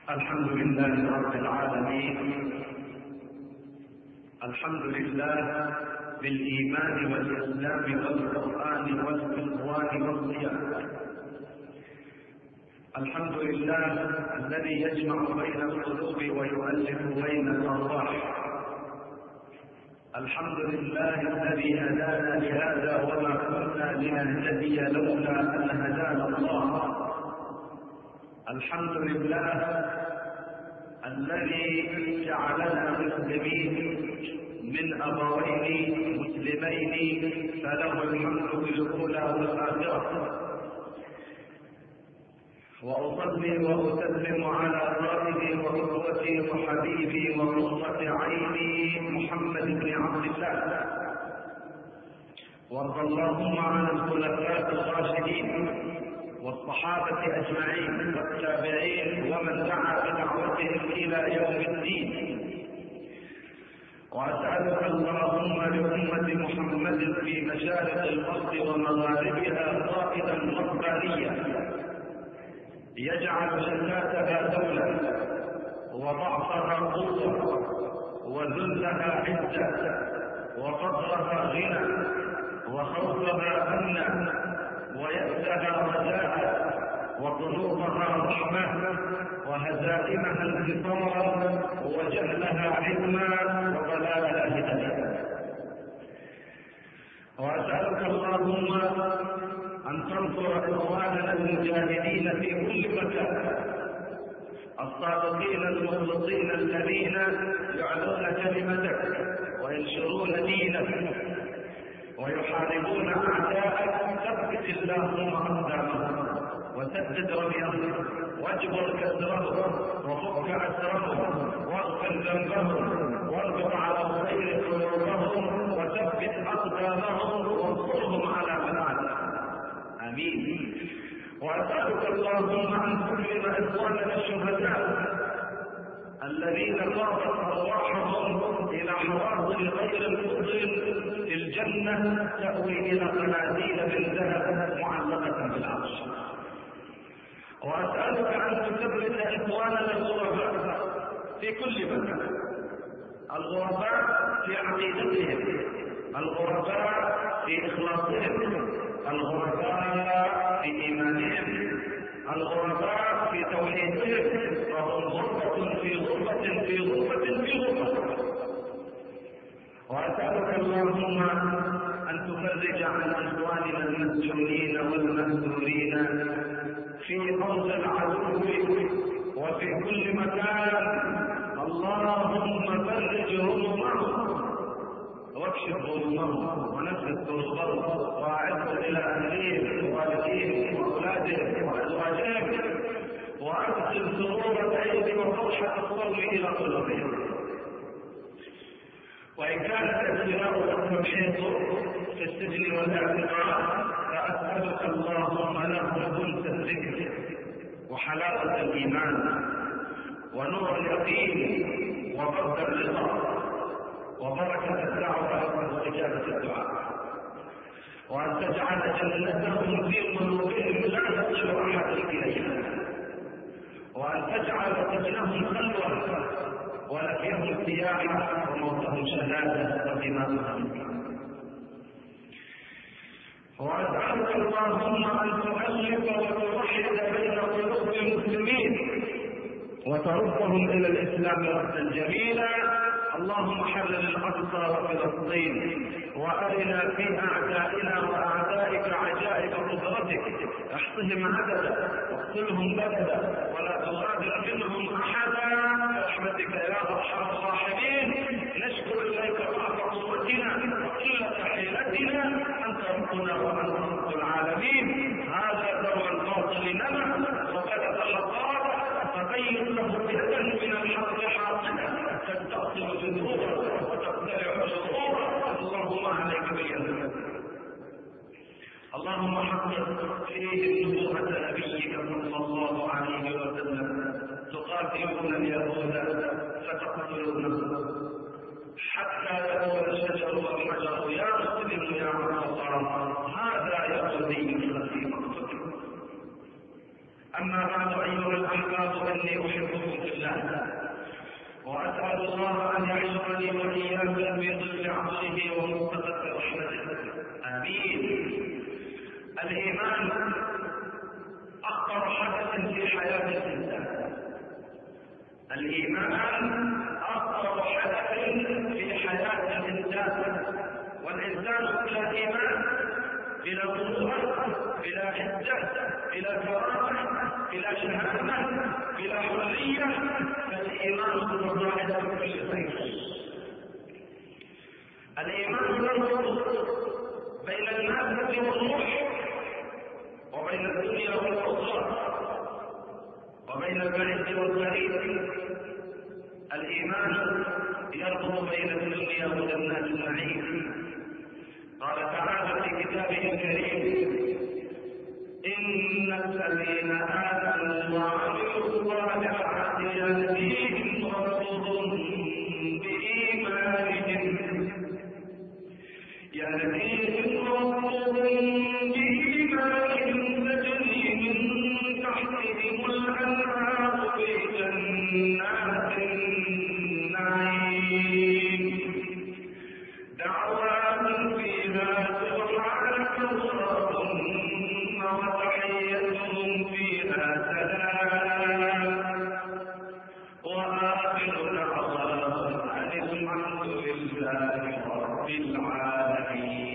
الحمد لله رب العالمين. الحمد لله بالإيمان والإسلام والقرآن والإخوان والصيام. الحمد لله الذي يجمع بين القلوب ويؤلف بين الأرواح. الحمد لله الذي هدانا لهذا وما كنا لنهتدي لولا أن هدانا الله. الحمد لله الذي جعلنا مسلمين من أبوين مسلمين فله الحمد بالأولى والآخرة. وأصلي وأسلم على قائدي وقدوتي وحبيبي وقرة عيني محمد بن عبد الله. وارض اللهم عن الخلفاء الراشدين والصحابة أجمعين والتابعين ومن دعا بدعوتهم إلى يوم الدين. وأسألك اللهم لأمة محمد في مشارق الأرض ومغاربها قائدا ربانيا يجعل شتاتها دولة وضعفها قوة وذلها عزة وفقرها غنى وخوفها أمنا ويأسها رجاء وقلوبها رحمة وهزائمها انتصارا وجهلها علما وضلالها هداية. وأسألك اللهم أن تنصر إخواننا المجاهدين في كل مكان الصادقين المخلصين الذين يعلون كلمتك وينشرون دينك ويحاربون أعداءك. ثبت اللهم أقدامهم وسدد رميهم واجبر كسرهم وفك أسرهم واغفر ذنبهم واربط على الخير قلوبهم وثبت أقدامهم وانصرهم على من عاداهم. آمين. وأسألك اللهم عن كل إخواننا الشهداء الذين طارت أرواحهم إلى حواضن غير الفضل في الجنة تأوي إلى قناديل من ذهب معلقة بالعرش. وأسألك أن تثبت إخواننا الغرباء في كل مكان، الغرباء في عقيدتهم، الغرباء في إخلاصهم، الغرباء في إيمانهم، الغرباء في توحيدهم، وهم غربة في غربة في غربة في غربة. وأسألك اللهم أن تفرج عن إخواننا المسجونين والمأسورين في أرض العدو وفي كل مكان. اللهم فرج همومهم واكشف غمومهم ونفس كربهم واعدهم الى اهليهم ووالديهم واولادهم وازواجهم وادخل سرور العيد وفرحه الصوم الى قلوبهم. وان كانت ابتلاء التمحيص في السجن والاعتقال فاسالك اللهم له انس الذكر وحلاوه الايمان ونور اليقين وبرد اللقاء وبركة الدعوة واستجابة الدعاء. وأن تجعل جنتهم في قلوبهم لا يصل أحد إليها. وأن تجعل سجنهم خلوة ولقيهم سياحة وموتهم شهادة ودماؤهم. وأسألك اللهم أن تؤلف وتوحد بين قلوب المسلمين وتردهم إلى الإسلام ردا جميلا. اللهم حلل الأقصى وفلسطين وأرنا في أعدائنا وأعدائك عجائب قدرتك. احصهم عددا واقتلهم بددا ولا تغادر منهم أحدا برحمتك يا أرحم الراحمين. نشكر إليك ضعف قوتنا وقلة حيلتنا، أنت ربنا وأنت رب العالمين. هذا دور الباطل لنا وقد تحقق فبين له يدا من الحق حاصلا تستأصل جذوره وتقتلع شروره. اللهم عليك باليمين. اللهم حقق فيه نبوة نبيك صلى الله عليه وسلم. تقاتلون اليهود فتقتلونهم حتى يقول الشجر والحجر يا مسلم يا عبد الله هذا يهودي في مقتلكم. أما بعد أيها الأحباب إني أحبكم في وأسأل الله أن يحشرني وإياكم في ظل عرشه ومستقر رحمته. آمين. الإيمان أخطر حدث في حياة الإنسان. الإيمان أخطر حدث في حياة الإنسان، والإنسان بلا إيمان بلا قوة بلا عزة بلا كرامة بلا شهامة بلا حرية. فالإيمان هو ضابط كل خير. الإيمان يربط بين المادة والروح، وبين الدنيا والأخرى، وبين البعيد والقريب. الإيمان يربط بين الدنيا وجنات النعيم. قال تعالى في كتابه الكريم: إن الذين آمنوا وعملوا الصالحات يهديهم ربهم بإيمانهم تجري من تحتهم الأنهار في جنات النعيم دعواهم فيها سبحانك اللهم وتحيتهم فيها سلام وآخر دعواهم أن الحمد لله رب العالمين.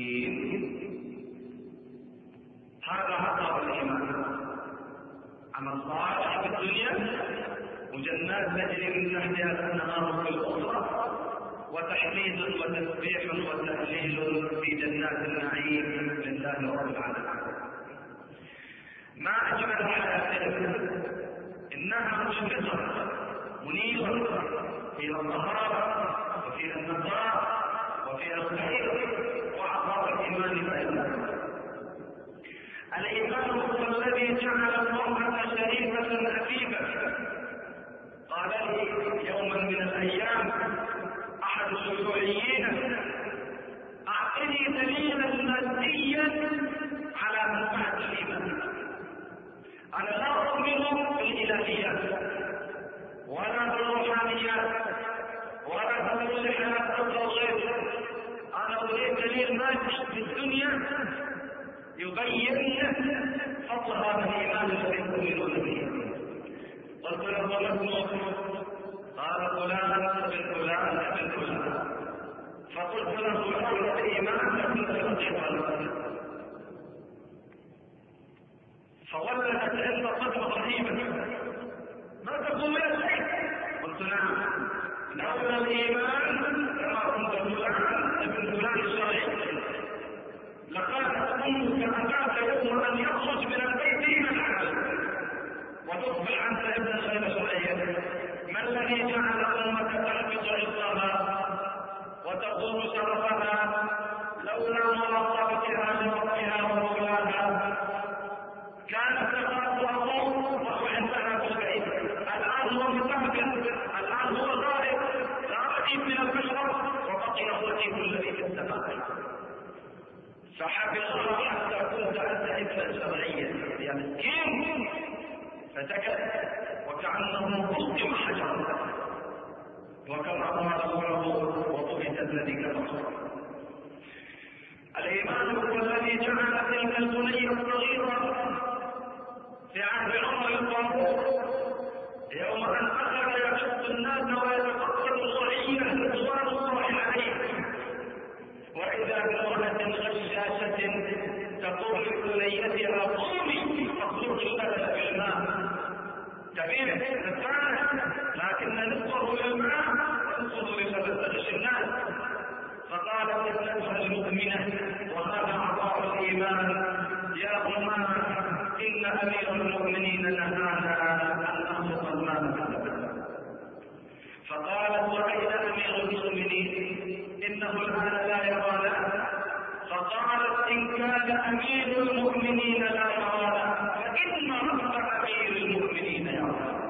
هذا حق الإيمان. عمل صالح في الدنيا وجنات تجري من تحتها الأنهار في الأخرى، وتحميد وتسبيح وتهليل في جنات النعيم لله رب العالمين. ما أجمل حياتنا، إنها مشرقة منيرة فيها الطهارة وفيها النقاء وفيها الخير وعطاء الإيمان أيضا. الإيمان هو الذي جعل المرأة شريفة عفيفة. قال لي يوما من الأيام أحد الشيوعيين: أعطني دليلا ماديا على منفعة الإيمان. أنا لا أؤمن بالإلهيات ولا بالروحانيات ولا بالملحات الغيب. أنا أريد دليل مادي في الدنيا يبين فضل هذا الإيمان الذي تؤمنون به. قلت له: ما اسمه؟ قال: فلان ابن فلان ابن فلان. فقلت له: حول الإيمان لكن تلقي فولدت عنده صدمة رهيبة: ما تقول يا شيخ؟ قلت: نعم، لولا الإيمان كما كنت فلان ابن فلان الشرعي لقالت أمك أتاك يوم أن يخرج من البيت إلى العمل وتصبح أنت ابن غير شرعية. ما الذي جعل أمك تحبط عصاها وتقوم شرفها لولا مراقبتها لربها ومولاها؟ كانت تخاف الله وهو عندها في البيت. الآن هو مستهبل، الآن هو غائب، لا رقيب من البشر، وبقي الرقيب الذي في السماء. فحفظها حتى كنت أنت ابنا شرعيا يا مسكين. فسكت وكأنه قسم حجرا، وكما قال الله: وطفت الذي كفر. الإيمان هو الذي جعل تلك البنية الصغيرة في عهد عمر الفاروق يوم أن أخذ يشق الناس ويتقتل الرعية رضوان الله عليه، وإذا بامرأة غشاشة تقول لبنيتها: قومي فاخرج البلد بالماء. كبير إنسان لكن نصفه للماء ونصفه لغش الناس. فقالت ابنتها المؤمنة وهذا عطاء الإيمان: يا أماه إن أمير المؤمنين نهانا أن نخلق الماء. فقالت: وأين أمير المؤمنين؟ إنه الآن لا يرانا. فقالت: إن كان أمير المؤمنين لا يرانا فإن رب أمير المؤمنين يرانا.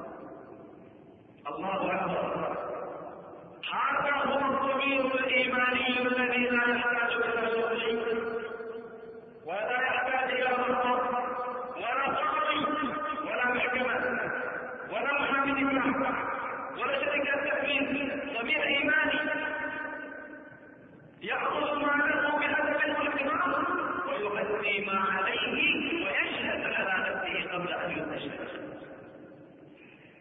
الله أكبر. هذا هو الضمير الإيماني الذي لا يحتاج إلى توحيد ولا يحتاج إلى مصدر ولا قاضي ولا محكمة ولا محامي نكاح ولا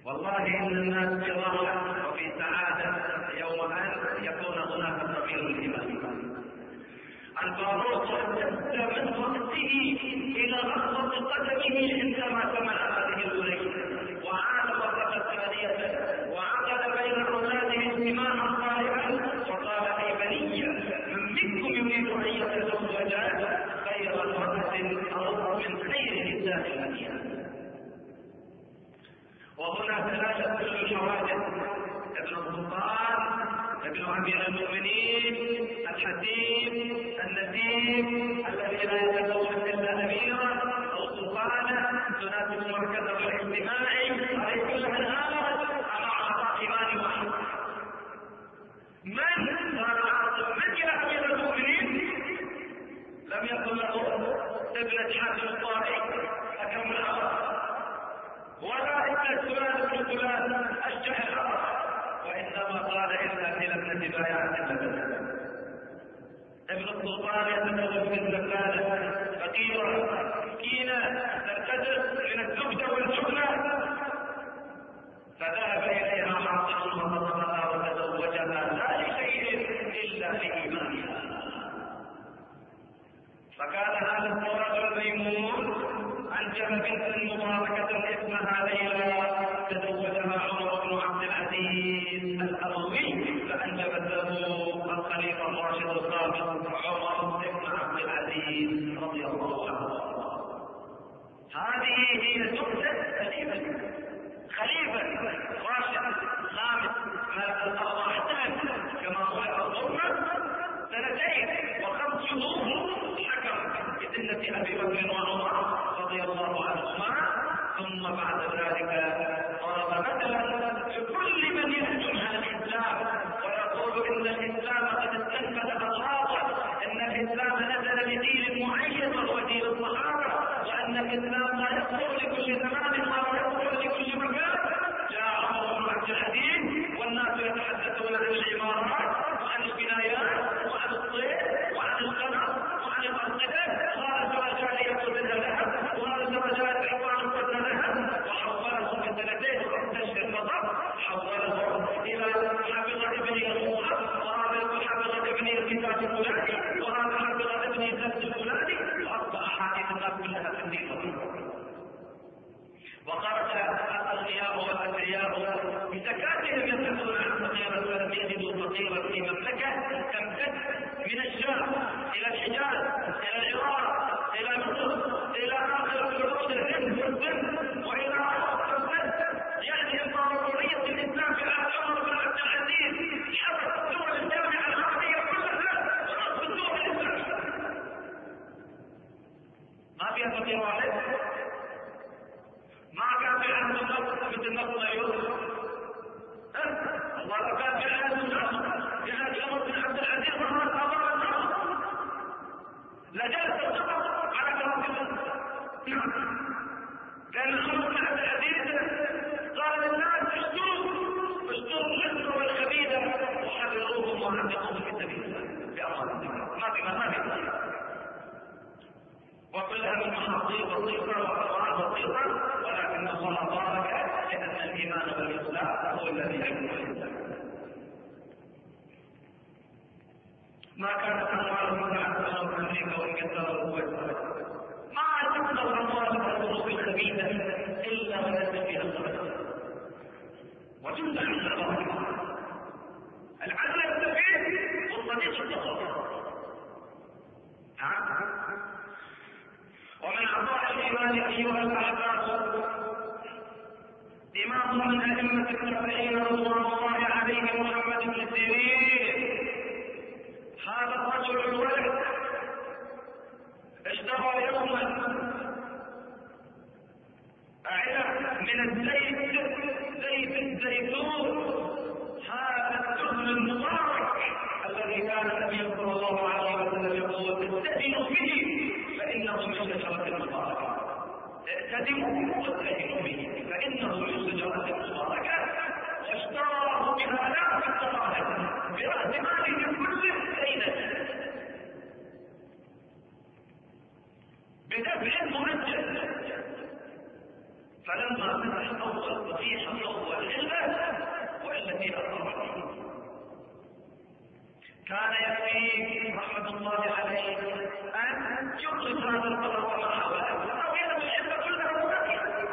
والله إن الناس في راحة وفي سعادة يوم أن يكون هناك ضمير الإيمان. الباروت امتد من وقته إلى لحظة قدمه عندما سمع هذه الأغنية، وعاد مرة ثانية وعقد بين أولاده اجتماعا صالحا وقال: أي بني، من منكم يريد أن يتزوج خير امرأة أو من خير نساء المدينة. وهنا ثلاثة الحوادث: ابن السلطان، ابن أمير المؤمنين، الحكيم النسيم الذي لا يتزوج إلا أميرا أو سلطانا تناسب مركزه الاجتماعي، هذه كلها الآن على أعضاء إيمان واحد. من إلى أمير المؤمنين لم يكن له ابنة حاتم الطائي حكم العرب، ولا ابنة فلان بن فلان أشجع العرب، وإنما قال إلا في ابنة بايعة النبي. ابن السلطان يتزوج من زكانة فقيرة مسكينة ترتدت من الزبدة والجبنة، فذهب إليها حاطب وخطبها وتزوجها لا لشيء إلا لإيمانها. فكان هذا الرجل الميمون أنجب بنتا مباركة اسمها ليلى، تزوجها عمر بن عبد العزيز الأموي، فأنجبت له الخليفة الراشد الخامس عمر بن عبد العزيز رضي الله عنه. هذه هي سنة خليفة راشد خامس ملك الأرض احتل كما هو الظلم 2 و5 شهور حكم بسنة أبي بكر وعمر رضي الله عنهما. ثم بعد ذلك ضرب مثلا لكل من يهجم على الإسلام ويقول إن الإسلام قد استنفذ أغراضه، إن الإسلام نزل لدين معين وهو دين الصحابة، وأن الإسلام لا يصلح لكل زمان ولا يصلح لكل مكان. جاء عمر بن عبد العزيز والناس يتحدثون عن العمارات وعن البنايات وعن الصيد وعن الغنم وعن الأرقدة، قال درجات منها ذهب وهذا درجات عبارة منها ذهب، وحولهم في 2 و6 فقط، حولهم إلى حفظ ابني الصورة، وهذا حفظ ابني الكتاب الفلاني، وهذا حفظ ابني الدرس الفلاني، وأصبح حديث الناس كلها في الدين. وخرج الأغنياء والأثرياء بزكاتهم يبحثون عن فقيرا فلم يجدوا فقيرا في مملكة تمتد من الشام إلى الحجاز إلى العراق إلى مصر إلى آخر حدود الهند والسند وإلى آخر يعني إمبراطورية الإسلام في عهد عمر بن عبد العزيز حفظ دول الجامعة العربية كلها ورأس الدول الإسلامية. ما فيها فقير واحد؟ ما كان في عهد النصر مثل النصر اليوم. الله لو كان في عهد النصر في عهد عمر بن عبد العزيز ظهرت آثار النصر لجلس النصر على كراسي النصر. لأن عمر بن عبد العزيز قال للناس: اشتروا الغدر والخبيثة وحرروهم وعتقوهم في سبيل الله بأموالهم. ما في وكلها من محاضير بسيطة وأسرار بسيطة، ولكن الله بارك لأن الإيمان والإسلام هو الذي يحكم الإنسان. ما كانت أموالهم تعتبر في أمريكا وإنجلترا والكويت، ما تقدر أموالهم الظروف الخبيثة إلا ونزل فيها الصلاة وجند عن الله. العدل السفير والصديق الصغير. ومن أعضاء الإيمان أيها الأحباب إمام من أئمة التابعين رضوان الله عليه محمد بن سيرين. هذا الرجل الولد اشترى يوما علب من زيت الزيتون، هذا الدهن المبارك الذي كان النبي صلى الله عليه وسلم يقول: استهزئوا به فإنه من شجرة المباركة. اعتدموا واستهزئوا به فإنه من شجرة المباركة. واشتراه بآلاف الدراهم برأس ماله كله ليلة بدفع مؤجل. فلما فتح أول صحيح كان يكفيه رحمة الله عليه أن يخرج هذا القدر وما حوله وتوحيد الحبة كلها مبكية،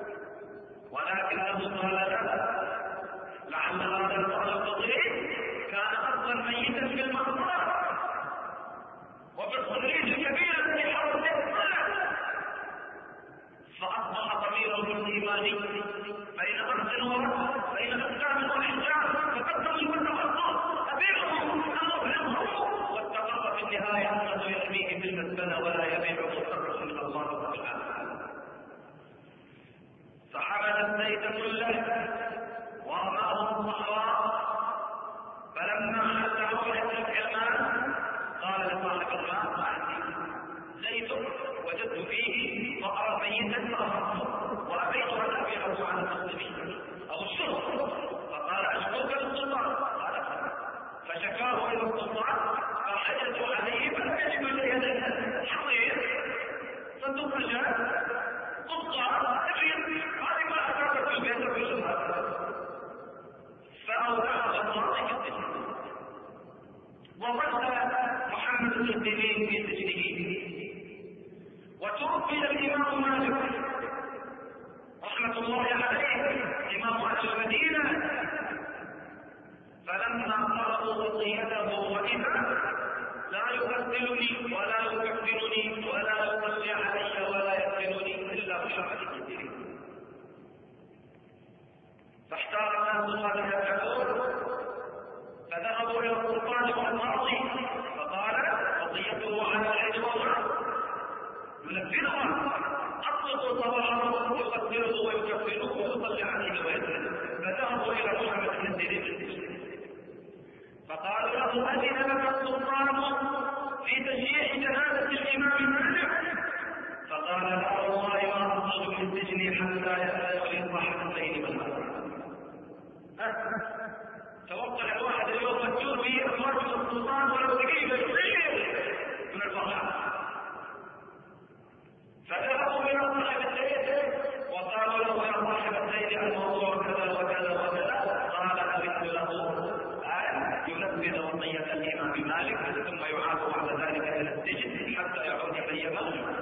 ولكنه قال لا، لعل هذا القدر الصغير كان أصلا ميتا في المقبرة وبالخريج كبيرا في حرب الصلاة، فأصبح ضميره الإيماني بين أرض ورد بين أحكام وإحجام، فقدم والتخصص أبيعه أمرهم، واستقر في النهاية أنه يحميه في المسكنة ولا يبيعه مصرف من الله رب العالمين. فحمل الزيت كله ورماه الصحراء، فلما حله يترك الماء قال لصاحب الماء ما عندي زيت وجدت فيه فأرى ميتا فأخذته وأبيت أن أبيعه على المسلمين أو الشرط، فقال أشكوك للسلطان، قال فشكاه إلى السلطان فحجزوا عليه فلم يجد شيئا حصير صندوق رجال قطع كبير هذه ما أتاك في البيت في الشهر، فأودعه الله في السجن وظل محمد بن سيرين في سجنه. وتوفي الإمام مالك رحمة الله عليه إمام أهل المدينة، فلما قرأوا وصيته وإذا لا يغسلني ولا يكفنني ولا يصلي علي ولا يغسلني إلا محمد بن سيرين، فاحتار الناس ماذا يفعلون، فذهبوا إلى السلطان والقاضي فقال وصيته على الحج والعمر ينفذها، أطلقوا صباحه يغسله ويكفنه ويصلي عليه ويسلم. فذهبوا إلى محمد بن سيرين فقالوا له أذن لك السلطان في تشييع جنازة الإمام مالك؟ فقال لا والله ما أخرج من سجني حتى يأتي صاحب الليل والنهار. توقع الواحد اليوم مكتوب به أخراج السلطان ولو دقيقة يصير من الفرحة. فذهبوا إلى صاحب الليل وقالوا له يا صاحب الليل الموضوع كذا وكذا وكذا، قال أذن له أن ينفذ وصية الإمام مالك ثم يعاد بعد ذلك إلى السجن حتى يعود حيا.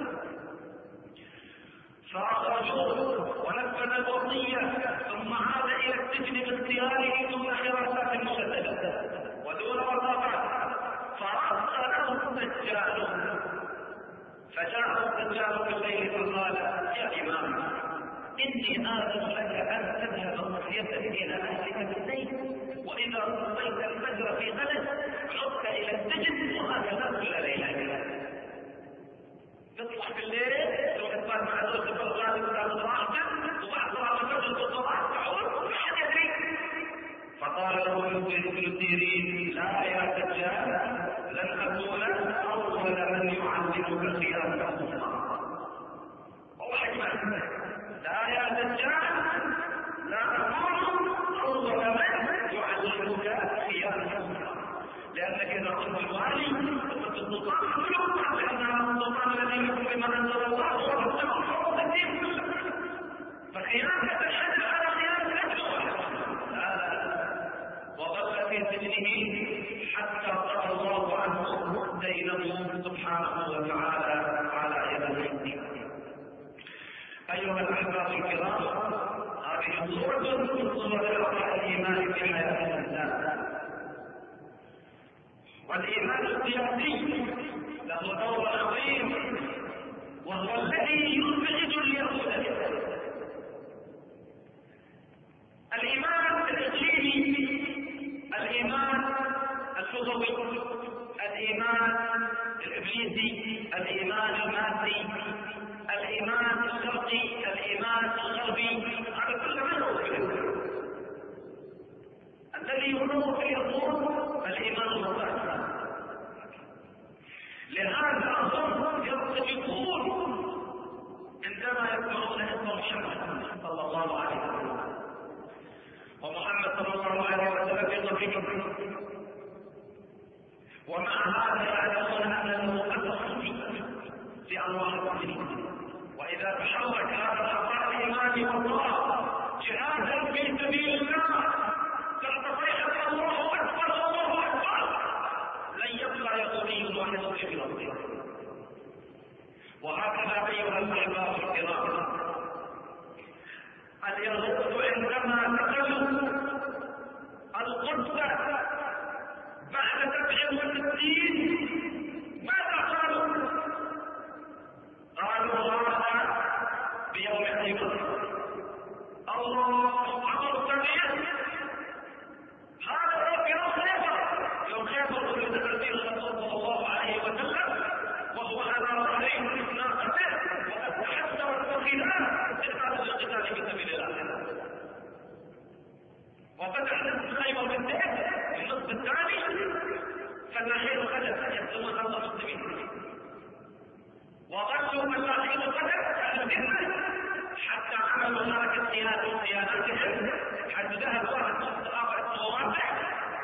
فأخرجوه ونفذ الوصية ثم عاد إلى السجن باختياره ثم حراسات مشددة ودون وثائق. فأرسله الدجال، فجاء الدجال في الليل فقال يا إمام إني آذن لك أن تذهب وصيتك إلى أهلك بالليل، وإذا صليت الفجر في غد عدت إلى السجن وهكذا كل ليلة. تطلع بالليل تروح تبات مع زوجك الغالي وتاخذ راحتك وبعد صلاه الفجر تطلع تعود ما حد يدري. فقال له ابن سيرين لا يا دجال لن اكون اول من يعلمك خيانه السلطان. لا يا دجال لا اكون اول من يعلمك خيانه السلطان، لانك اذا كنت الوالي وكنت السلطان لأن السلطان الذي يحكم بما أنزل الله هو المحكم بالدين، فخيانة الحدث على خيانة الأجر. وظل في سجنه حتى قضى الله عنه دينه سبحانه وتعالى على يده. أيها الأحباب الكرام، هذه صورة من صور الإيمان في حياة الإنسان. والإيمان السياسي له دور عظيم وهو الذي يزعج اليهود. الإيمان الإنجيلي، الإيمان اللغوي، الإيمان الإبليسي، الإيمان المادي، الإيمان الشرقي، الإيمان الغربي، هذا كله منه. الذي ينور في الأمور الإيمان الوطني. لهذا أظن يرتجفون عندما يسمعون اسم محمد صلى الله عليه وسلم، ومحمد صلى الله عليه وسلم يضحك، ومع هذا يعلمون أن له أثر في أنواع المسلمين. وإذا تحرك هذا الحصار الإيماني والله جهادا في سبيل الله تحت صيحة الله أكبر الله أكبر، وفتح نصف خيبر بالذات النصف الثاني، فلاحين الغدر يقتلون أرض المسلمين، وظلوا فلاحين الغدر كالجنة حتى عملوا حركة خياناتهم، حتى ذهب واحد من الصحابة الرابع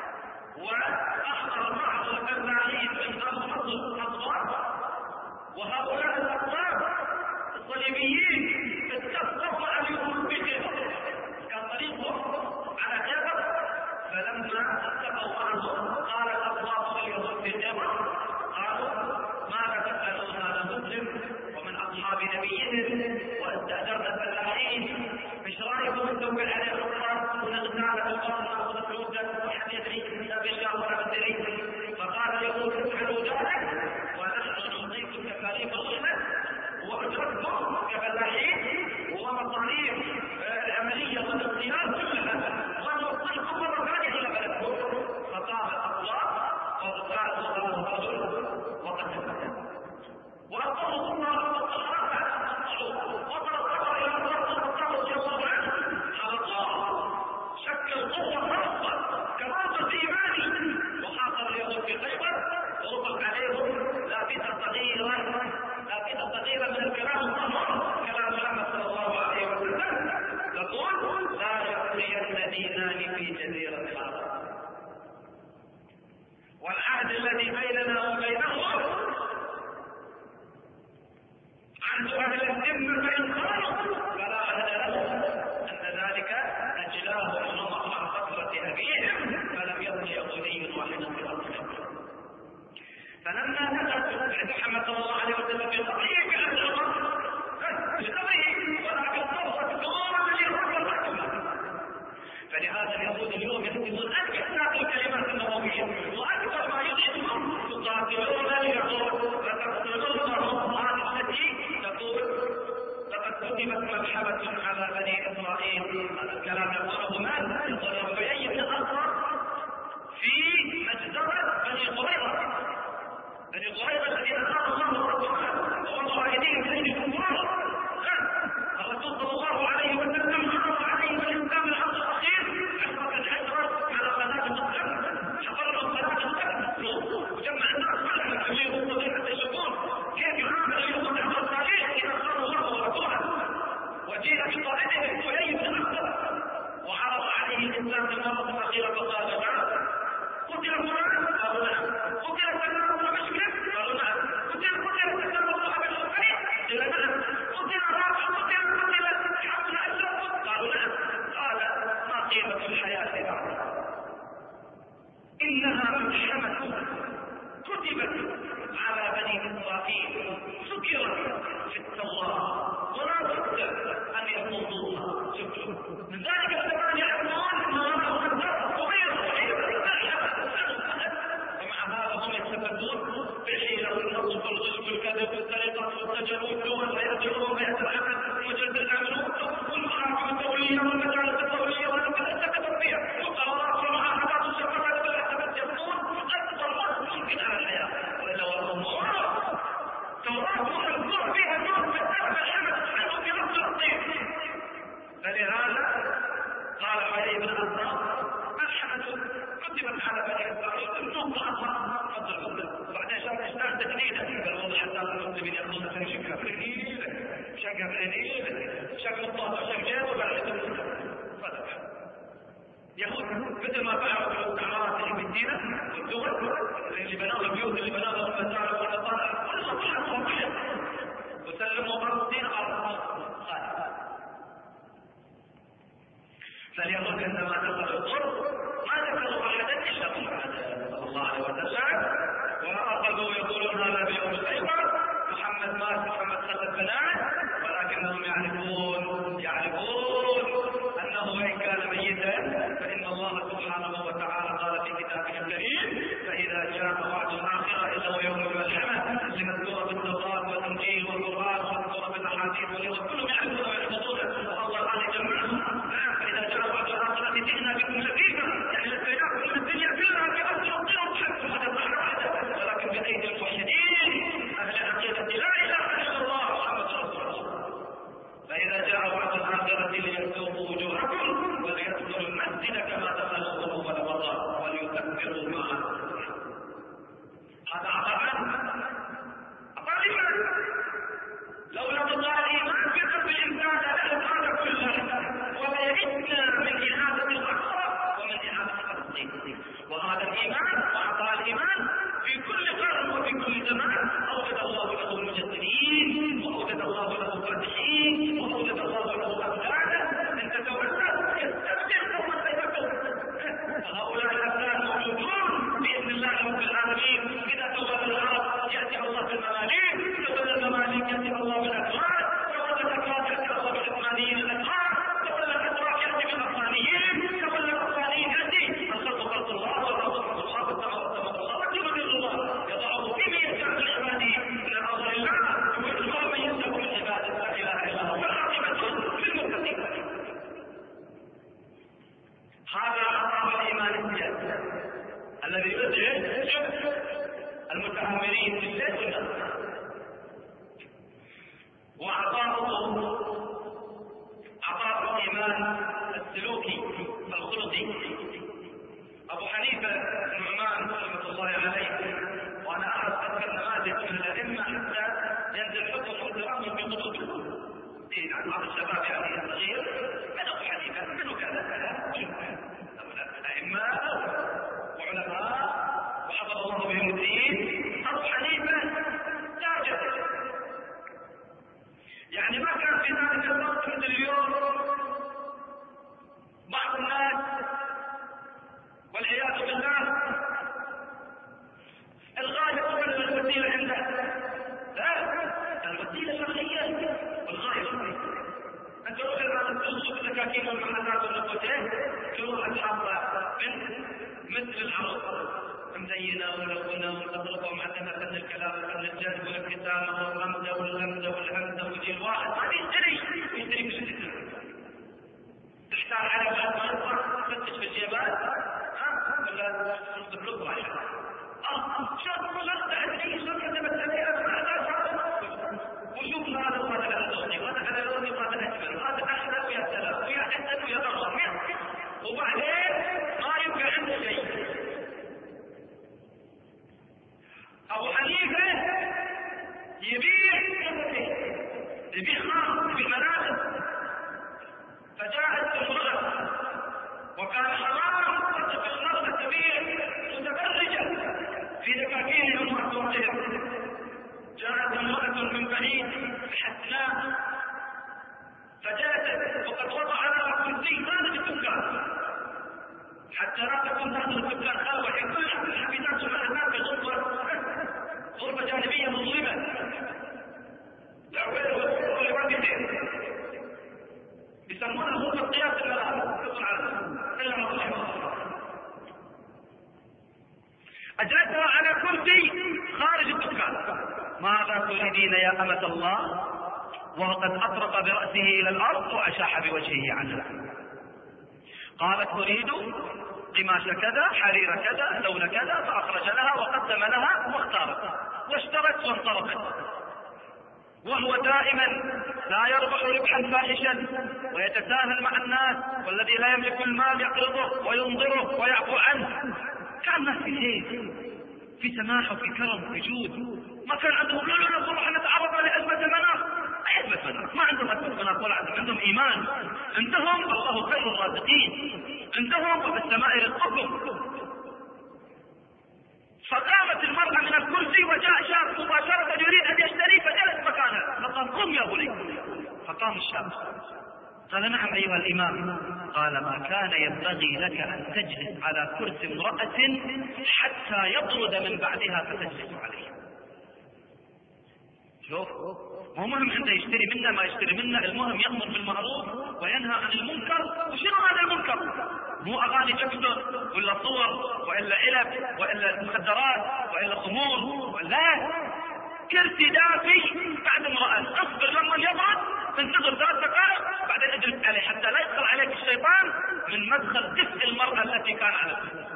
وأحضر بعض الفلاحين من أرض الأطفال، وهؤلاء الأطفال الصليبيين استصدقوا عليهم بخيبر، كان طريقهم على خيبر، فلما اتقوا عنهم قال الأطفال اليهود في خيبر قالوا ماذا تفعلون هذا مسلم ومن أصحاب نبيهم واستأجرنا الفلاحين، مش رايكم نسوي عليه خطة ونغتال الأرض ونأخذ فلوسا وحد يدري لا بشار ولا بدري؟ فقال اليهود افعلوا ذلك ونحن نعطيكم تكاليف الغنى وأجرتكم كفلاحين ومصاريف العملية والاختيار كلها ونوصلكم مرة ثانية إلى بلدكم. فقام الأطلاق وقال الله الرجل وقد وأقروا الله والصلاة بعد أن تطلعوا وطلقوا إلى الله وطلقوا رضي الله عنه على الله شكل قوة خاصة كرامة إيماني، وحاصر اليهود في خيبر ووقف عليهم لافتة صغيرة من الكلام الطهر كلام محمد صلى الله عليه وسلم تقول لا يبقين دينان في جزيرة العرب، والعهد الذي بيننا وبينهم عهد أهل الذمة فإن خانوا فلا عهد لهم، أن ذلك أجلاه عمر مع قتلة أبيهم فلم يكن يهودي واحدا في الأرض. فلما نزلت عند محمد صلى الله عليه وسلم بقضية كأن عمر بقضيه ولكن فرصة دور اليهود والحكمة، فلهذا اليهود اليوم يحدثون أكثر الكلمات النبوية وأكثر ما يضعفهم يقاتلون اليهود وتقتلونهم، هذه التي تقول لقد كتبت ملحمة على بني إسرائيل، هذا الكلام يقوله من؟ يقول ربيعي بن الأنصار في مجزرة بني قريظة الذين أخذوا الله ورسوله ووضعوا أيديهم في أيدي الكفار. الرسول صلى الله عليه وسلم عرض عليهم الإسلام العصر الأخير عشرة على قناة الإسلام، حضروا قناة الإسلام وجمع الناس كلهم كلهم وضيحة الشكور كيف يعامل اليهود عبر التاريخ إذا أخذوا الله ورسوله، وجيء بقائدهم حيي بن أخطر وعرض عليه الإسلام للمرة الأخيرة فقال نعم قتل فلان قالوا نعم، قتل فلان ومشكل قالوا نعم، قتل تسمى صاحب الخير قال نعم، قتل رابع قتل حمل أسود قالوا نعم. قال ما قيمة الحياة بعد؟ إنها ملحمة كتبت على بني إسرائيل سكرت في التوراة ولا بد أن يقوموها. من ذلك الزمان يعلمون أنها مقدسة صغيرة ومع هذا هم يستفدون بالحيلة والنصب والغش والكذب والسرقة والتجاوز ويرجعون ويتعامل وجلد الأمن والمحاكم الدولية والمجالس الدولية والمؤسسات فيها وقرارات ومعاهدات وشفقات والأحداث يكون أكبر وقت ممكن على الحياة، وإلا والله توراة الكفر فيها نوع من الحمد عنه في نفس الطيب. فلهذا قال عليه بن أنصار ملحمة كتبت على بني إسرائيل انتم الله فضل وبعدين شاف اشتاق تجديدا قال والله حتى المسلمين يأخذون مثلا شكا في النيل شكا في النيل شكا الطاقة شكا جيب وبعد صدق يهود مثل ما فعلوا في التعمارات اللي في المدينة والدول اللي بنوا البيوت اللي بنوا المساجد والمطارح كلهم حقهم بحق وسلموا مرضين أرض خالد. فاليهود عندما دخلوا القرب ما ذكروا احدا الا محمد صلى الله عليه وسلم، واخذوا يقولون هذا بيوم الخيبر محمد مات محمد خلف بنات، ولكنهم يعرفون انه وان كان ميتا فان الله سبحانه وتعالى قال في كتابه الكريم فاذا جاء وعد الاخره الا ويوم الملحمه لمذكوره بالتوراه والانجيل والقران ومذكوره بالاحاديث واليهود كلهم يعرفون ويحفظونه والله قال يجمعهم. فاذا جاء وعد الاخره جئنا بكم لذيذا يعني لسيناكم من الدنيا كلها في ارض حتى هذا معنى ولكن بايدي الموحدين اهل عقيده لا اله الا الله محمد رسول الله. فاذا جاء يمكننا من إعادة الأقصى ومن إعادة فلسطين. وهذا الإيمان وعطاء الإيمان في كل قرن وفي كل زمان أوجد الله له المجددين، وأوجد الله له الفاتحين، وأوجد الله له أبدانا من تتولى يستبدل قوما غيركم. فهؤلاء الأبدان موجودون بإذن الله رب العالمين. إذا تولى العرب يأتي الله بالمماليك، تولى المماليك يأتي الله بالأكراد، تولى الأكراد يأتي الله بالعثمانيين الأكراد، تولى الأتراك يأتي بالعثمانيين، تولى العثمانيين يأتي الخلق خلق الله والرسول الله والسماء الله وجل الله يضعه في من يشاء من عباده من الأرض لله ويجمع من يشاء من عباده لا إله إلا هو والعاقبة للمتقين. هذا عطاء الإيمان الجاد الذي يدعي المتآمرين في الليل والنهار. وعطاء الإيمان السلوكي الخلقي. أبو حنيفة النعمان رحمة الله عليه، وأنا أعرف أذكر نماذج من الأئمة حتى ينزل حكم احترامهم في كتبهم. بعض الشباب يعني الصغير من أبو حنيفة منه كذا أئمة وعلماء وحفظ الله بهم الدين. أبو حنيفة تاجر، يعني ما كان في ذلك الوقت مثل اليوم بعض الناس والعياذ بالله الغاية قبل الوسيلة عنده. لا، الوسيلة شرعية والغاية شرعية. أنت روح الآن تنصب السكاكين والمحلات والنقوتين تروح أصحاب مثل العروض مزينة وملونة ومتطرفة ومعدمة فن الكلام وفن الجذب والابتسامة والرمزة والغمزة والهمزة وجه الواحد ما يشتري كل شيء. تحتاج على بعض ما يطلع تفتش في الجيبات ولا تصدق له رايحة شوف مغلطة عندي شوف كتبت عليها وشوف هذا وهذا على لوني وهذا على لوني وهذا أجمل وهذا أحلى ويا سلام ويا حسن ويا ضرر. وبعدين ما يبقى عنده شيء. أبو حنيفة يبيع خام في منازل. فجاءت امرأة وكان حرام تتفق المرأة تبيع متبرجة في دكاكين أمها توقف. جاءت امرأة من بعيد حسناء فجاءت وقد وضع لها كرسي خارج الدكان حتى لا تكون داخل الدكان خاوة. يكون الحبيبات والحنات غرفة جانبية مظلمة دعوة والوالدين يسمونها غرفة قياس الملابس. أجلسها على كرسي خارج الدكان. ماذا تريدين يا أمة الله؟ وقد أطرق برأسه إلى الأرض وأشاح بوجهه عنها. قالت أريد قماش كذا حرير كذا لون كذا، فأخرج لها وقدم لها واختارت واشترت وانصرفت. وهو دائما لا يربح ربحا فاحشا ويتساهل مع الناس، والذي لا يملك المال يقرضه وينظره ويعفو عنه. كان الناس في خير، في سماح وفي كرم وفي جود. ما كان عندهم لا نروح نتعرض لأزمة المناخ. أزمة مناخ ما عندهم أزمة مناخ ولا عندهم إيمان. عندهم الله خير الرازقين، عندهم وفي السماء رزقكم. فقامت المرأة من الكرسي وجاء شاب مباشرة يريد أن يشتري فجلس مكانها. فقال قم يا بني. فقام الشاب قال نعم أيها الإمام. قال ما كان ينبغي لك أن تجلس على كرسي امرأة حتى يطرد من بعدها فتجلس عليه. شوف مو مهم عنده يشتري منا ما يشتري منا، المهم يأمر بالمعروف وينهى عن المنكر. وشنو هذا المنكر؟ مو أغاني تكتر ولا صور وإلا علب وإلا مخدرات وإلا خمور، لا، كرسي دافي بعد امرأة. اصبر لما يضرب تنتظر 3 دقائق بعدين اجلس عليه حتى لا يدخل عليك الشيطان من مدخل دفء المرأة التي كان على الكرسي.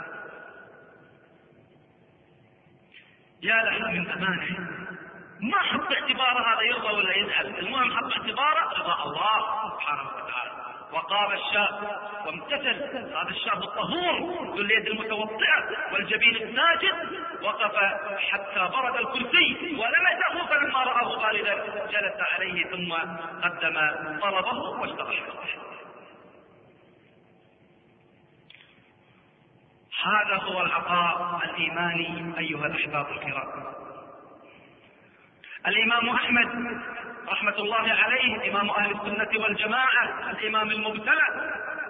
يا له من أمانة، ما حط اعتباره هذا يرضى ولا يزعل، المهم حط اعتباره رضا الله سبحانه وتعالى. وقام الشاب وامتثل. هذا الشاب الطهور ذو اليد المتوطئة والجبين الساجد وقف حتى برد الكرسي ولمسه، فلما رآه باردا جلس عليه ثم قدم طلبه واشترى. هذا هو العطاء الإيماني أيها الأحباب الكرام. الإمام أحمد رحمة الله عليه إمام أهل السنة والجماعة، الإمام المبتلى،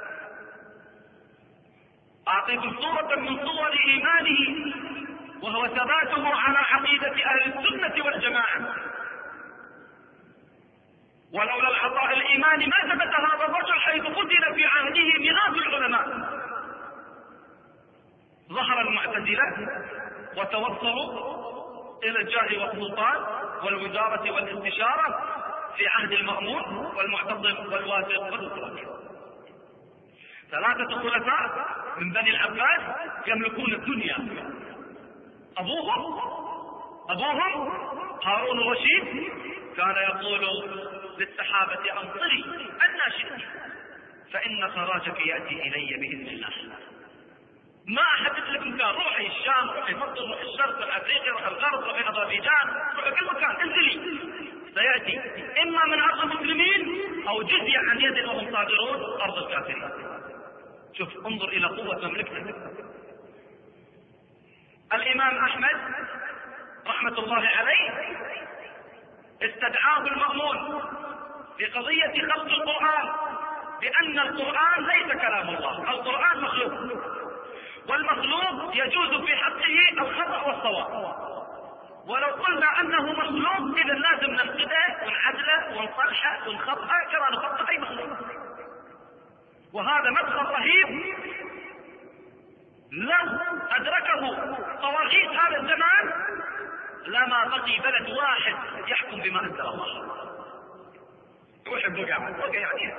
أعطيكم صورة من صور إيمانه وهو ثباته على عقيدة أهل السنة والجماعة. ولولا العطاء الإيماني ما ثبت هذا الرجل حيث قتل في عهده مئات العلماء. ظهر المعتزلة وتوصلوا إلى الجاه والسلطان والوزارة والاستشارة في عهد المأمون والمعتصم والواثق والمتوكل. ثلاثة خلفاء من بني العباس يملكون الدنيا. أبوهم هارون الرشيد كان يقول للسحابة أمطري أن شئت فإن خراجك يأتي إلي بإذن الله. ما أحدث لكم كان روحي الشام، روحي مصر، روحي الشرق، روحي أفريقيا، روحي الغرب، روحي أذربيجان، روحي كل مكان، انزلي سيأتي إما من أرض المسلمين أو جزية عن يد وهم صادرون أرض الكافرين. شوف، انظر إلى قوة مملكته. الإمام أحمد رحمة الله عليه استدعاه المأمون في قضية خلق القرآن، بأن القرآن ليس كلام الله، القرآن مخلوق، والمخلوق يجوز في حقه الخطأ والصواب. ولو قلنا أنه مخلوق إذا لازم ننقده ونعدله ونصلحه ونخطئه كما نخطئ أي مخلوق. وهذا مدخل رهيب لو أدركه طواغيت هذا الزمان لما بقي بلد واحد يحكم بما أنزل الله. يحب وقع يعني.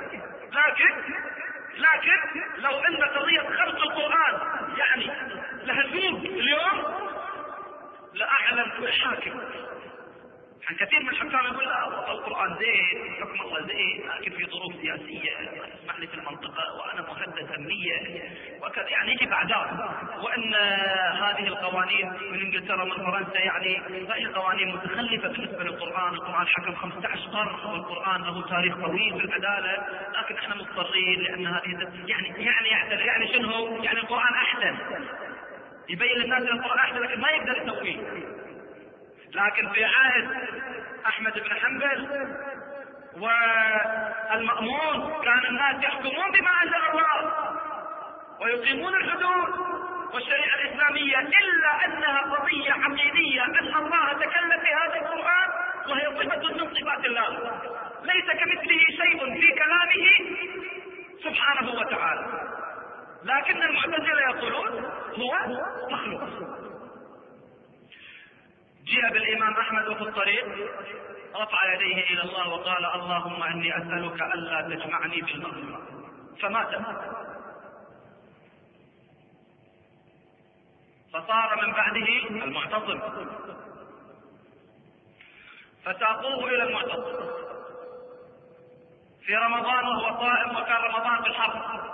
لكن لو أن قضية خلق القرآن يعني لها سوق اليوم لأعلن كل حاكم. عن كثير من الحكام يقول لا القرآن زين، حكم الله زين، لكن في ظروف سياسية اسمح لي في المنطقة وأنا مهدد أمنية وكذا، يعني يجي بعدها. وأن هذه القوانين من إنجلترا ومن فرنسا يعني هذه قوانين متخلفة بالنسبة للقرآن. القرآن حكم 15 قرن والقرآن له تاريخ طويل في العدالة، لكن احنا مضطرين لأن هذه يعني شنو هو؟ يعني القرآن أحسن، يبين للناس أن القرآن أحسن لكن ما يقدر يسويه. لكن في عهد أحمد بن حنبل والمأمون كان الناس يحكمون بما أنزل الله ويقيمون الحدود والشريعة الإسلامية، إلا أنها قضية عقيدية أن الله تكلم في هذا القرآن وهي صفة من صفات الله، ليس كمثله شيء في كلامه سبحانه وتعالى. لكن المعتزلة يقولون هو مخلوق. جاء بالإمام أحمد وفي الطريق رفع يديه إلى الله وقال اللهم إني أسألك ألا تجمعني بالمغفرة، فمات. فصار من بعده المعتصم، فساقوه إلى المعتصم في رمضان وهو صائم، وكان رمضان في الحرب،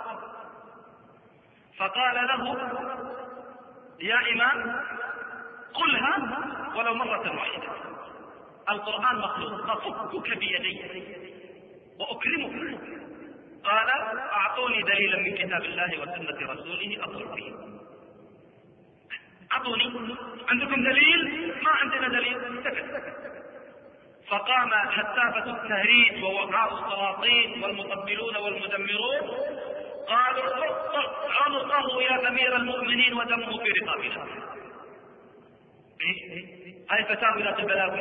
فقال له يا إمام قلها ولو مرة واحدة، القرآن مخلوق، أفكك بيدي وأكرمك. قال أعطوني دليلا من كتاب الله وسنة رسوله أقول به. أعطوني، عندكم دليل؟ ما عندنا دليل. سكت. فقام حتافة التهريج ووقعاء السلاطين والمقبلون والمدمرون قالوا اقطع عنقه يا أمير المؤمنين ودمه في رقابنا. هاي فتاوى البلاوي.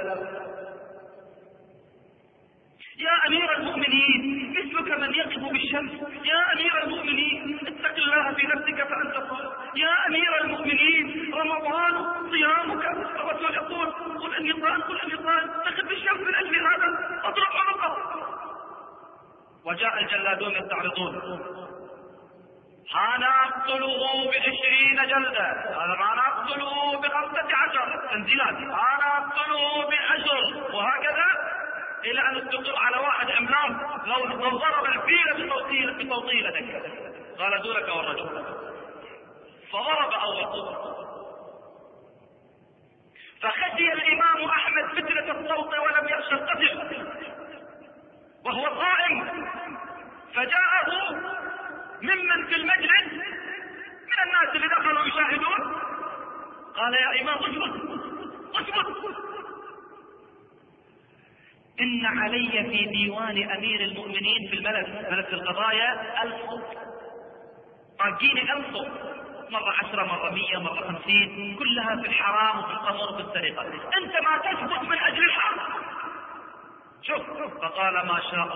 يا أمير المؤمنين مثلك من يقف بالشمس، يا أمير المؤمنين اتق الله في نفسك فأنت صالح، يا أمير المؤمنين رمضان صيامك. الرسول يقول قل أني صائم اتق بالشمس من أجل هذا اضرب عنقه. وجاء الجلادون يستعرضون، ها نقتله ب20 جلدة، ها نقتله ب15 تنزيلات، ها نقتله ب10، وهكذا إلى أن استقر على واحد عملاق لو ضرب الفيل بصوتيلة ذكر قال دونك والرجل، فضرب أول. فخشي الإمام أحمد فتنة الصوت ولم يخشى القتل وهو قائم، فجاءه ممن في المجلس من أين الناس اللي دخلوا يشاهدون؟ قال يا إمام اصمت. إن علي في ديوان أمير المؤمنين في ملك القضايا 1000 صوت، طاقيني 1000 صوت، مرة 10 مرة 100 مرة 50، كلها في الحرام وفي القمر وفي السرقة، أنت ما تثبت من أجل الحق. شوف، فقال ما شاء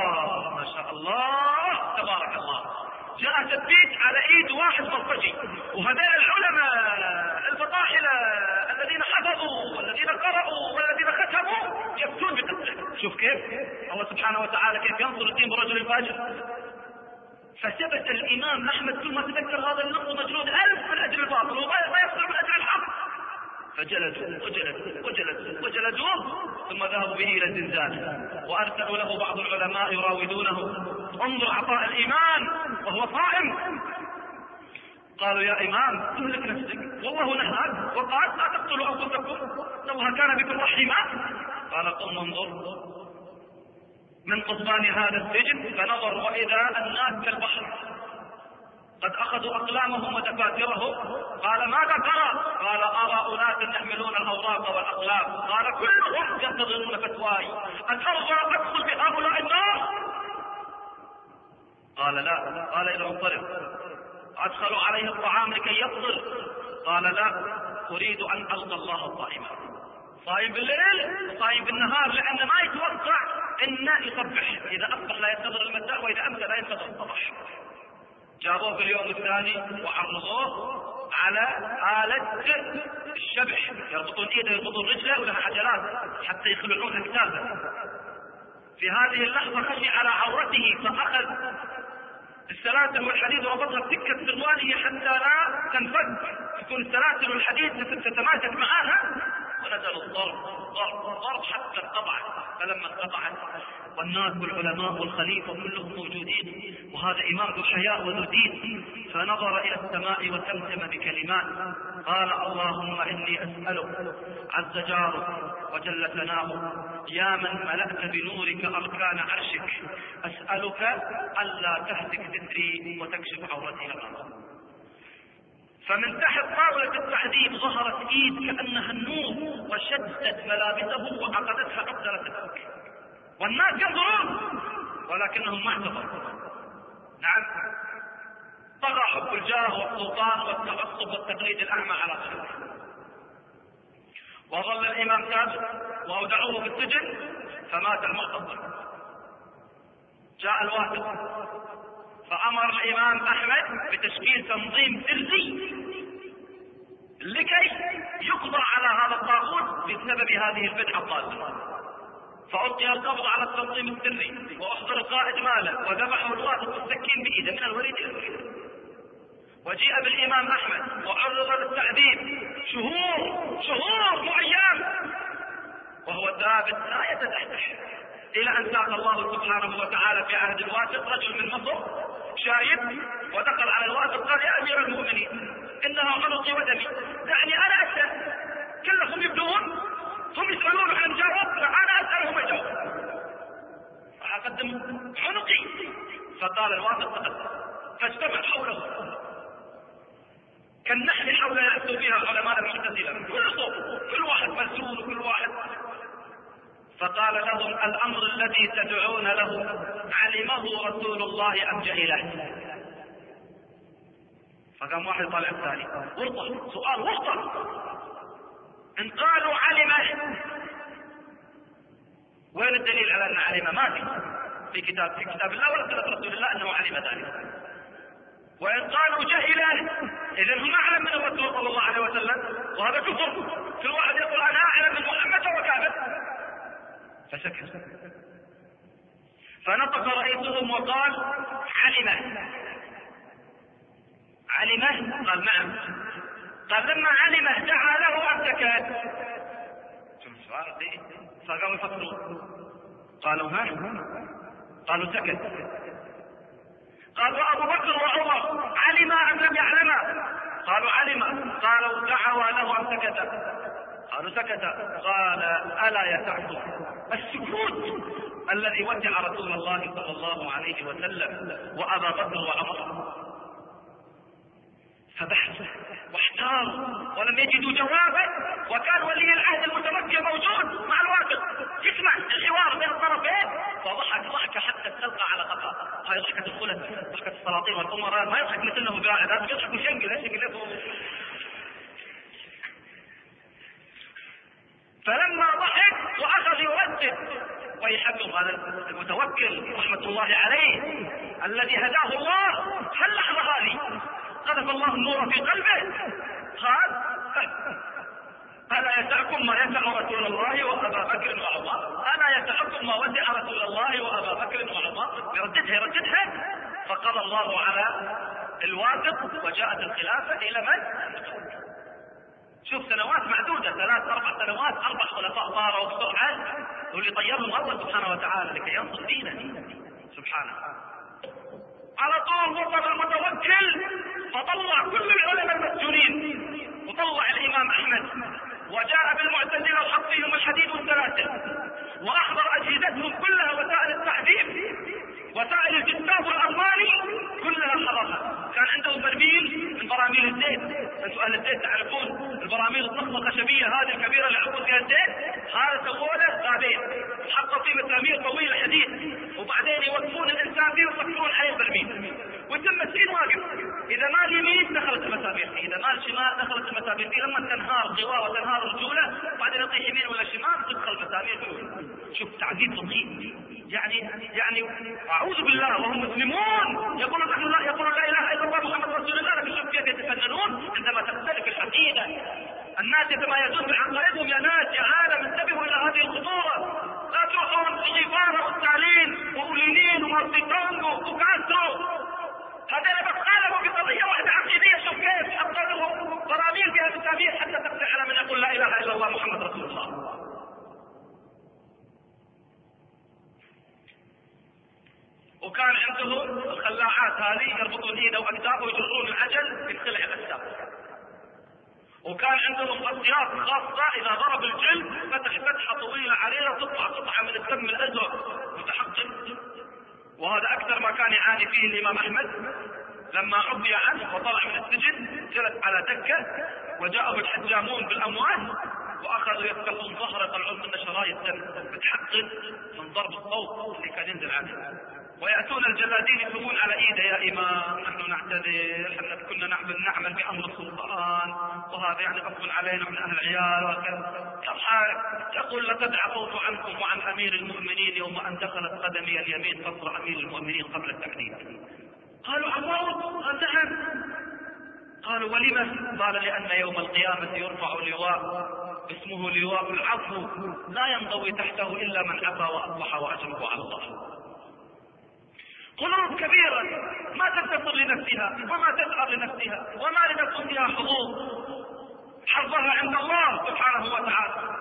الله تبارك الله. جاء تثبيت على ايد واحد بلطجي، وهذول العلماء الفطاحلة الذين حفظوا والذين قرأوا والذين ختموا يفتون بقتله. شوف كيف الله سبحانه وتعالى كيف ينصر الدين برجل فاجر. فثبت الإمام أحمد كل ما تذكر هذا النص مجلود 1000 من أجل الباطل وما يصدر من أجل الحق. فجلدوه ثم ذهبوا به إلى الزنزانة، وأرسلوا له بعض العلماء يراودونه، انظر عطاء الإيمان وهو صائم. قالوا يا إمام تهلك نفسك، والله نهاك وقال لا تقتلوا أنفسكم إنه كان بكم رحيما. قال قم انظر من قضبان هذا السجن، فنظر وإذا الناس كالبحر قد أخذوا أقلامهم ودفاترهم. قال ماذا ترى؟ قال أرى أناسا يحملون الأوراق والأقلام. قال كلهم ينتظرون فتواي، أن أرجع أدخل بهؤلاء النار؟ قال لا. قال إذا انصرف. أدخلوا عليه الطعام لكي يفطر. قال لا، أريد أن ألقى الله صائما، صائم بالليل صائم بالنهار، لأن ما يتوقع إن يصبح، إذا أصبح لا ينتظر المساء وإذا أمسى لا ينتظر الصباح. جابوه في اليوم الثاني وعرضوه على آلة الشبح، يربطون ايده يربطون رجله ولها عجلات حتى يخلعون اكتافه. في هذه اللحظة خشي على عورته فأخذ السلاسل والحديد وربطها بسكة سروانه حتى لا تنفك، تكون السلاسل والحديد تتماسك معها، ونزل الضرب حتى انقطعت. فلما انقطعت والناس والعلماء والخليفة كلهم موجودين، وهذا إمام ذو حياء وذو دين، فنظر إلى السماء وتمتم بكلمات، قال اللهم إني أسألك عز جارك وجل ثناؤك يا من ملأت بنورك أركان عرشك، أسألك ألا تهتك ستري وتكشف عورتي أمامك. فمن تحت طاولة التحديد ظهرت ايد كأنها النور وشدت ملابسه وعقدتها عقدة الفك، والناس ينظرون ولكنهم ما اعتبروا. نعم، طغى حب الجاه والسلطان والتعصب والتقليد الأعمى على خلقه. وظل الإمام ثابت وأودعوه في السجن فمات المعتصم. جاء الواثق فأمر الإمام أحمد بتشكيل تنظيم سري لكي يقضى على هذا الطاغوت بسبب هذه البدعة الضالة. فألقي القبض على التنظيم السري وأحضر القائد ماله وذبحوا الواثق بالسكين بإيده من الوريد إلى الوريد. وجيء بالإمام أحمد وعرض للتعذيب شهور وأيام وهو ثابت لا يتزحزح، إلى أن ساق الله سبحانه وتعالى في عهد الواثق رجل من مصر شايب ودخل على الواثق قال يا أمير المؤمنين إنها عنقي ودمي، يعني أنا أسأل كلهم يبدون هم يسألون عن جواب، أنا أسألهم يجاوب، فأقدم عنقي. فقال الواثق تقدم، فاجتمع حوله كالنحل حول يأتوا بها علماء المعتزلة، كل واحد مسؤول وكل واحد. فقال لهم الأمر الذي تدعون له علمه رسول الله أم جهله؟ فقام واحد طالع الثاني ورطة، سؤال ورطة. إن قالوا علمه وين الدليل على أن علمه؟ ما في كتاب الله ولا سنة رسول الله أنه علم ذلك. وإن قالوا جهله إذن هم أعلم من الرسول صلى الله عليه وسلم، وهذا كفر. كل واحد يقول أنا أعلم من محمد وكافر. فسكت. فنطق رئيسهم وقال علمه؟ قال نعم. قال لما علمه دعا له أم سكت؟ شوف السؤال دي. فقاموا يفكرون قالوا ها؟ قالوا سكت. قالوا أبو بكر وعمر علم أم لم يعلم؟ قالوا علم. قالوا دعوا له أم سكت؟ قالوا سكت. قال ألا يسعكم السكوت الذي وسع رسول الله صلى الله عليه وسلم وأبا بكر وعمر؟ يجدوا جوابه، وكان ولي العهد المتوكل موجود مع الواثق يسمع الحوار بين الطرفين، فضحك ضحكه حتى استلقى على قفاه. هاي ضحكه الخلف، ضحكه السلاطين والامراء، ما يضحك مثله براعي، لازم يضحك ويشنقل يشنقل. فلما ضحك واخذ يردد، ويحكم هذا المتوكل رحمه الله عليه الذي هداه الله، هاللحظه هذه قذف الله النور في قلبه، قال ألا يسعكم ما يسع رسول الله وأبا بكر وعمر، ألا يسعكم ما وسع رسول الله وأبا بكر وعمر. يرددها فقضى الله على الواثق وجاءت الخلافة إلى من؟ شوف سنوات معدودة، 3-4 سنوات، 4 خلفاء طاروا بسرعة، واللي طيرهم الله سبحانه وتعالى لكي ينصر دينه سبحانه. على طول وصل المتوكل فطلع كل العلماء المسجونين، وطلع الإمام أحمد، وجاء بالمعتزلة وحط فيهم الحديد والسلاسل، وأحضر أجهزتهم كلها، وسائل التعذيب، وسائل الجثاث والأرماني كلها حضرها. كان عندهم برميل من براميل الزيت، انتم أهل الزيت تعرفون البراميل الضخمة الخشبية هذه الكبيرة اللي يحطون فيها الزيت، هذا سووا له بابين، حطوا فيه مسامير طويلة حديد، وبعدين يوقفون الإنسان فيه ويصفرون عليه البرميل، ويتم السين واقف، إذا ما اليمين دخلت المسامير فيه، إذا ما الشمال دخلت المسامير فيه، لما تنهار قواه وتنهار رجوله بعدين يطيح يمين ولا شمال تدخل المسامير فيه. شوف تعذيب فظيع، يعني أعوذ بالله وهم مسلمون يقولون نحن لا، يقولون لا إله إلا الله محمد رسول الله، لكن شوف كيف يتفننون عندما تختلف العقيدة. الناس يتميزون بعقائدهم، يا ناس يا عالم انتبهوا إلى هذه الخطورة، لا تروحون غيبارة والتعليم وأولينين ومارتيتونغو وكاسترو، هذين بس قالوا بقضية واحدة عقيدية. شوف كيف حطوا لهم براميل فيها مسامير حتى تقطع على من يقول لا إله إلا الله محمد رسول الله. وكان عندهم الخلاعات هذه يربطون ايده واكتافه ويجرون العجل ينخلع الاكتاف، وكان عندهم اطياف خاصه اذا ضرب الجلد فتح فتحه طويله عريضه تطلع قطعه من الدم الازرق متحقق. وهذا اكثر ما كان يعاني فيه الامام احمد لما عفي عنه وطلع من السجن، جلس على دكه وجاءه الحجامون بالاموال واخذوا يفتحون ظهره يطلعون منه شرايط دم متحقق من ضرب الصوت اللي كان ينزل عنه، ويأتون الجلادين يكتبون على ايده يا امام نحن نعتذر، احنا كنا نعمل بامر السلطان وهذا يعني غصب علينا من اهل العيال وكذا. يقول لقد عفوت عنكم وعن امير المؤمنين يوم ان دخلت قدمي اليمين قصر امير المؤمنين قبل التحديد. قالوا عفوت؟ قال نعم. قالوا ولم؟ قال لان يوم القيامه يرفع لواء اسمه لواء العفو لا ينضوي تحته الا من عفا واصلح واجره على الله. قلوب كبيرة ما تنتصر لنفسها وما تسعى لنفسها وما لنفسها حظوظ، حظها عند الله سبحانه وتعالى.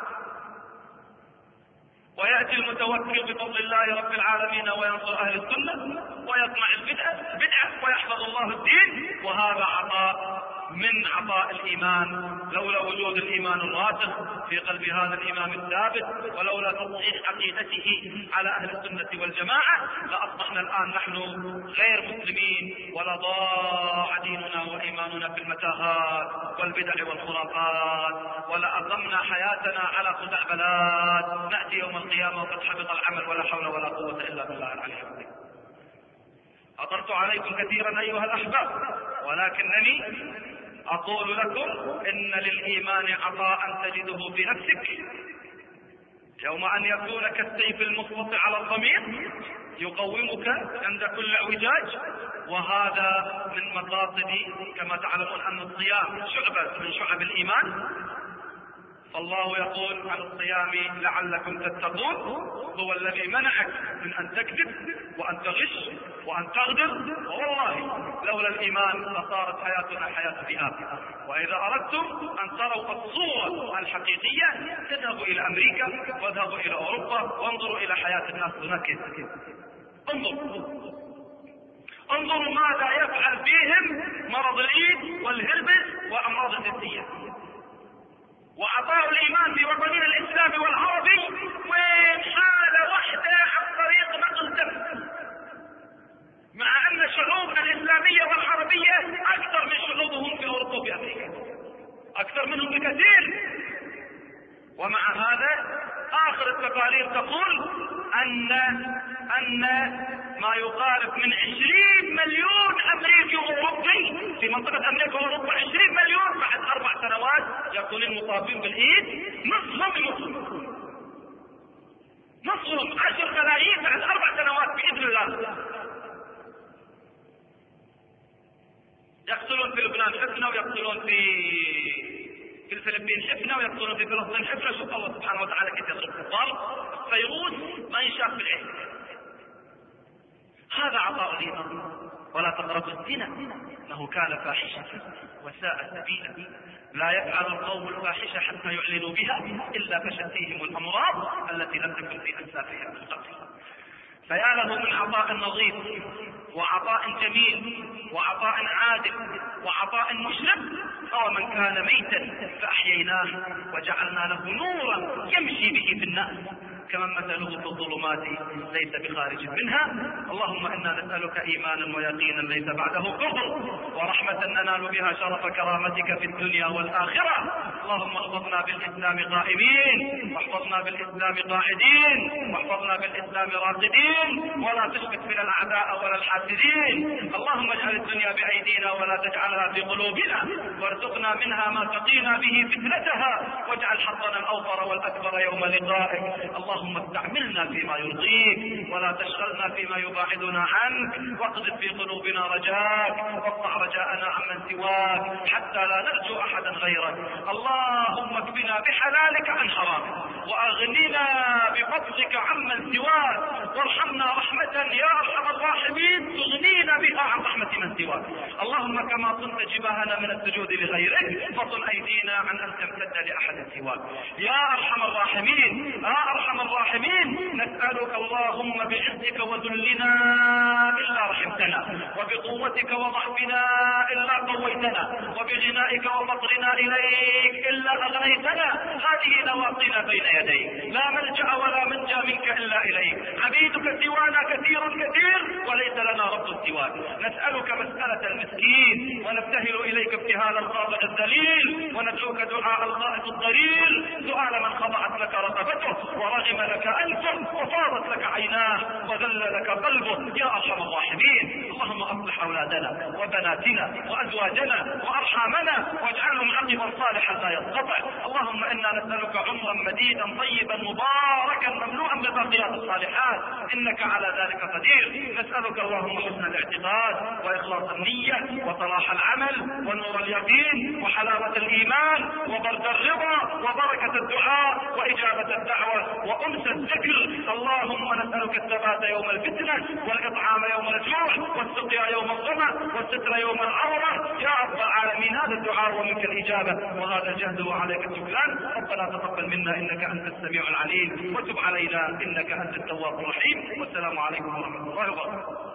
ويأتي المتوكل بفضل الله رب العالمين وينصر أهل السنة ويصنع البدعة ويحفظ الله الدين، وهذا عطاء من عطاء الإيمان. لولا وجود الإيمان الراسخ في قلب هذا الإمام الثابت ولولا تصحيح عقيدته على أهل السنة والجماعة لأصبحنا الآن نحن غير مسلمين، ولا ضاع ديننا وإيماننا في المتاهات والبدع والخرافات، ولا أقمنا حياتنا على خدع بلاد نأتي يوم القيامة وقد حبط العمل ولا حول ولا قوة إلا بالله العلي العظيم. أطرت عليكم كثيرا أيها الأحباب، ولكنني أقول لكم إن للإيمان عطاء تجده في نفسك يوم أن يكون كالسيف المسلط على الضمير يقومك عند كل اعوجاج. وهذا من مقاصد كما تعلمون أن الصيام شعبة من شعب الإيمان، فالله يقول عن الصيام لعلكم تتقون، هو الذي منعك من أن تكذب وأن تغش وأن تغدر. والله لولا الإيمان لصارت حياتنا حياة ذئاب. وإذا أردتم أن تروا الصورة الحقيقية تذهبوا إلى أمريكا واذهبوا إلى أوروبا وانظروا إلى حياة الناس هناك. انظروا ماذا يفعل فيهم مرض الإيد والهربس وأمراض النفسية. وعطاء الإيمان في وطننا الإسلامي والعربي وين حالة واحدة عن طريق نقل دم، مع أن شعوبنا الإسلامية والعربية أكثر من شعوبهم في أوروبا وفي أمريكا، أكثر منهم أن ما يقارب من 20 مليون أمريكي وأوروبي في منطقة أمريكا وأوروبا، 20 مليون بعد 4 سنوات يكونون مصابين بالإيد، نصهم 10 ملايين بعد 4 سنوات بإذن الله. يقتلون في لبنان حفنة، ويقتلون في الفلبين حفنة، ويقتلون في فلسطين حفنة. شوف الله سبحانه وتعالى كيف يصرف الكفار. فيروس ما ينشاف في العين. هذا عطاء الإيمان. ولا تقربوا الزنا انه كان فاحشة وساء سبيلا. لا يفعل القوم الفاحشة حتى يعلنوا بها إلا فشت فيهم الأمراض التي لم تكن في أنسافها من قبل. فيا له من عطاء نظيف وعطاء جميل وعطاء عادل وعطاء مشرق. أو من كان ميتا فأحييناه وجعلنا له نورا يمشي به في الناس كمن مثله في الظلمات ليس بخارج منها. اللهم إنا نسألك إيمانا ويقينا ليس بعده كفر، ورحمة ننال بها شرف كرامتك في الدنيا والآخرة. اللهم احفظنا بالإسلام قائمين، واحفظنا بالإسلام قاعدين، واحفظنا بالإسلام راقدين، ولا تشمت بنا الأعداء ولا الحاسدين. اللهم اجعل الدنيا بأيدينا ولا تجعلها في قلوبنا، وارزقنا منها ما تقينا به فتنتها، واجعل حظنا الأوفر والأكبر يوم لقائك. اللهم استعملنا فيما يرضيك ولا تشغلنا فيما يباعدنا عنك، واقذف في قلوبنا رجاك، واقطع رجاءنا عمن سواك حتى لا نرجو أحدا غيرك. اللهم اكفنا بحلالك عن حرامك، واغننا بفضلك عمن سواك، وارحمنا رحمة يا أرحم الراحمين تغنينا بها عن رحمة من سواك. اللهم كما صنت جباهنا من السجود لغيرك فصن أيدينا عن أن تمتد لأحد سواك يا أرحم الراحمين. يا أرحم الراحمين نسألك اللهم بعزك وذلنا إلا رحمتنا، وبقوتك وضعفنا إلا قويتنا، وبغنائك وفقرنا إليك إلا أغنيتنا. هذه نواصينا بين يديك، لا ملجأ ولا منجى منك إلا إليك. عبيدك سوانا كثير وليس لنا رب سواك. نسألك مسألة المسكين، ونبتهل إليك ابتهال الخاضع الذليل، وندعوك دعاء الغائط الضرير، سؤال من خضعت لك رقبته ورغم لك أنفه وفاضت لك عيناه وذل لك قلبه يا أرحم الراحمين. اللهم أصلح أولادنا وبناتنا وأزواجنا وأرحامنا، واجعلهم عقبا صالحا لا ينقطع. اللهم إنا نسألك عمرا مديدا طيبا مباركا مملوءا بباقيات الصالحات، إنك على ذلك قدير. نسألك اللهم حسن الاعتقاد وإخلاص النية وصلاح العمل ونور اليقين وحلاوة الإيمان وبرد الرضا وبركة الدعاء وإجابة الدعوة وأنس الذكر. اللهم نسألك الثبات يوم الفتنة، والإطعام يوم الجوع، والسقيا يوم الظمأ، والستر يوم العورة يا رب العالمين. هذا الدعاء ومنك الإجابة وهذا الجهد وعليك الشكران. ربنا تقبل منا إنك أنت السميع العليم، وتب علينا إنك أنت التواب الرحيم. والسلام عليكم ورحمة الله وبركاته.